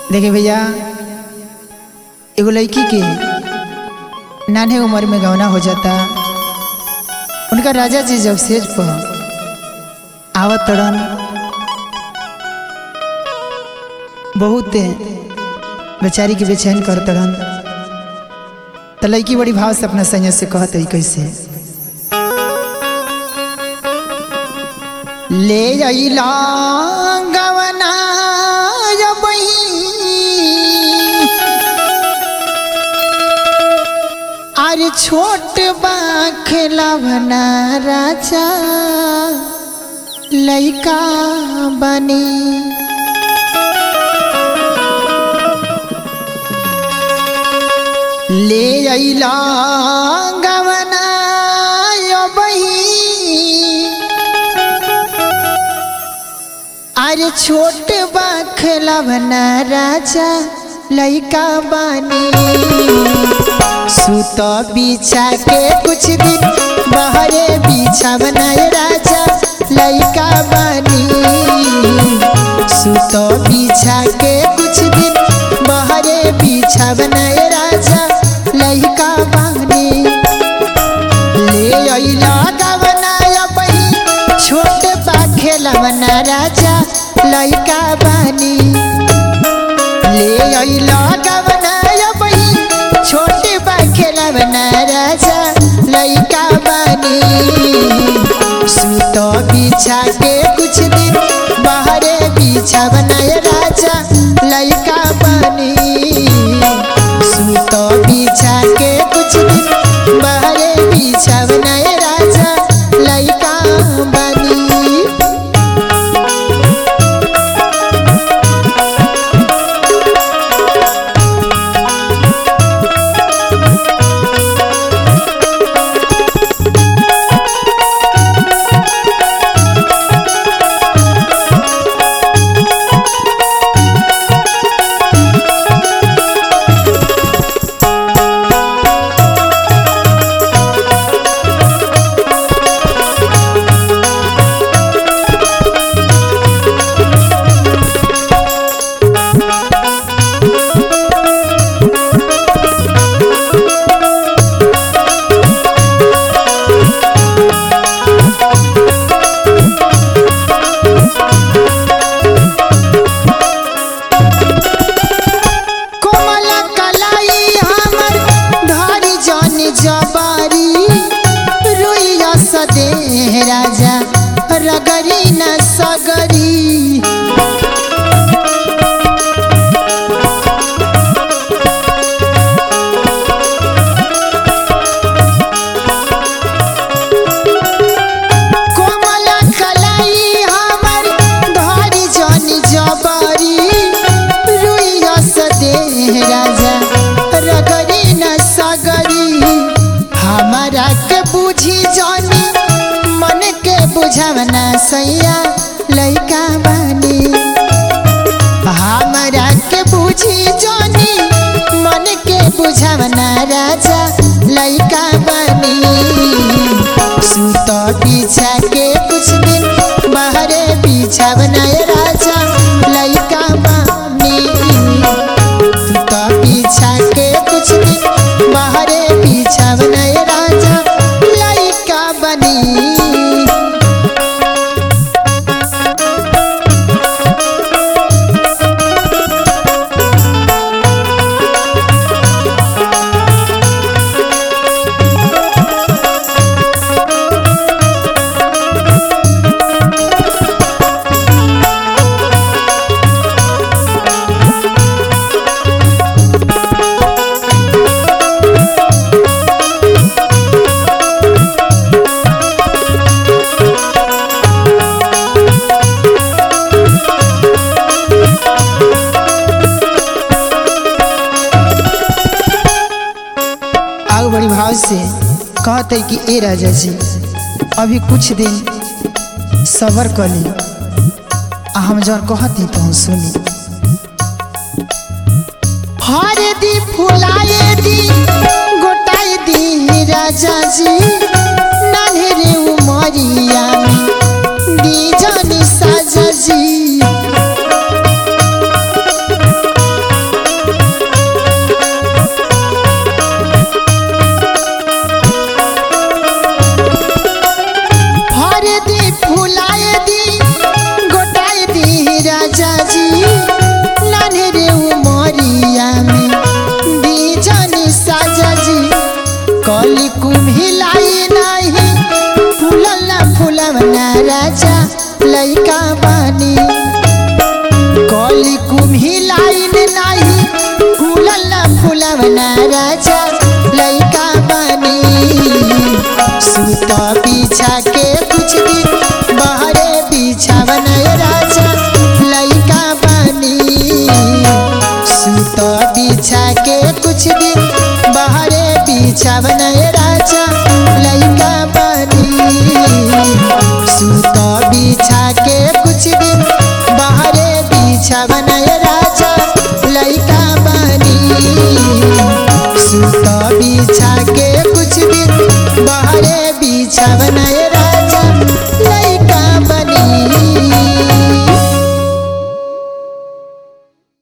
देखे भैया एगो लड़की के नाने उम्र में गौना हो जाता। उनका राजा जी जब स्टेज पर आवत तड़न बहुत बेचारी के बेचैन कर तड़न। तो लड़की बड़ी भाव से अपना सैया से कहत है कैसे ले अइला गवना अरे छोट बा खेलवना राजा लइका बनी। ले अइला गवना अरे छोट बा खेलवना राजा लइका बनी। सूत बिछा के कुछ दिन बहरे बिछा बनाए राजा लइका बनी। सूत बिछा के कुछ दिन बहरे बिछा बनाए राजा लइका बनी। ले अइला गवना बही छोट बा खेलवना राजा लइका बनी। ले अइला गवना बही छोट बा खेलवना राजा लइका बनी। सूत बिछा के कुछ दिन बहरे बिछा बनाए राजा लइका बनी। सूत बिछा के कुछ दिन बहरे बिछा बनाए राजा लइका बनी। राजा रगरी न सगरी कोमल कलाई हमर धारी जानी जबरी रुइया सदे राजा रगरी न सगरी। हमारा के बुझी जानी मन के बुझवना सैया लइका बनी। हमरा के बुझी जानी मन के बुझवना राजा लइका बनी। सूत बिछा के कुछ दिन बहरे बिछा बनाए राजा लइका बनी। सूत बिछा के कुछ दिन बहरे बिछा बनाए राजा लइका बनी। बड़ी भाव से कहते कि ए राजा जी अभी कुछ दिन सबर कर ली। हम जौन कहती तो सुनी। हर दी फुलाए दी गोटाई दी राजा जी नान्हे उमरिया दी जानी साजा जी। राजा लइका बानी कली कुम्ही लाइन नाही फूलल फुलवना राजा लइका बानी सूत बिछा के कुछ दिन बहरे बिछावना राजा लइका बानी सूत बिछा के कुछ दिन बहरे बिछावना राजा लइका बानी सूत बिछा के कुछ दिन बहरे बिछावना राजा लइका बानी सूत बिछा के कुछ दिन बहरे बिछावना